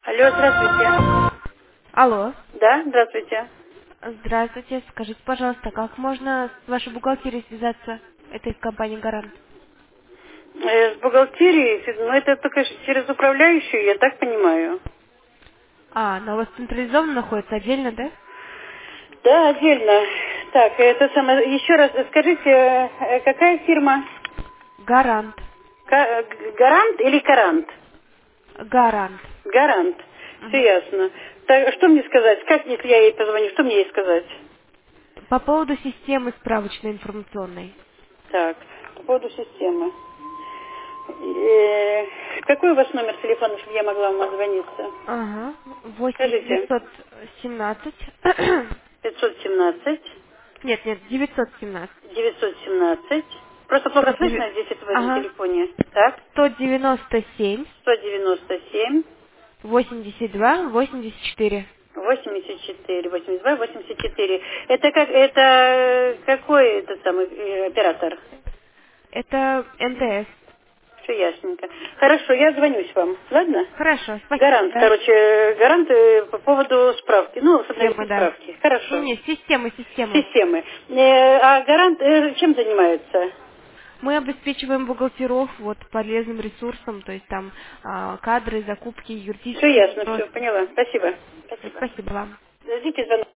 Алло, здравствуйте. Алло. Да, здравствуйте. Здравствуйте. Скажите, пожалуйста, как можно с вашей бухгалтерией связаться? Это из компании «Гарант». С бухгалтерией, ну это только через управляющую, я так понимаю. Она у вас централизованно находится отдельно, да? Да, отдельно. Так, это самое, еще раз скажите, какая фирма? «Гарант». Гарант или Карант? «Гарант». Гарант. Все Мгм. ясно. Так, что мне сказать? Как, если я ей позвоню, что мне ей сказать? По поводу системы справочной информационной. Так, по поводу системы. Какой у вас номер телефона, чтобы я могла вам отзвониться? Ага. 8 Скажите. 917. 517. Нет, 917. 917. Просто плохо 109. слышно здесь это на Ага. телефоне. Так, 197. 197, 82. 84. 84, 82, 84. Это как, это какой это самый оператор? Это МТС. Все ясненько. Хорошо, я звонюсь вам. Ладно? Хорошо, спасибо, Гарант, да. короче, гарант по поводу справки. Ну, Система, обновите да. справки. Хорошо. Не, система. Системы. А гарант чем занимается? Мы обеспечиваем бухгалтеров вот полезным ресурсом, то есть там кадры, закупки, Все юридический ясно, вопрос. все, поняла. Спасибо. Всё, Спасибо. спасибо вам. Ждите звонок.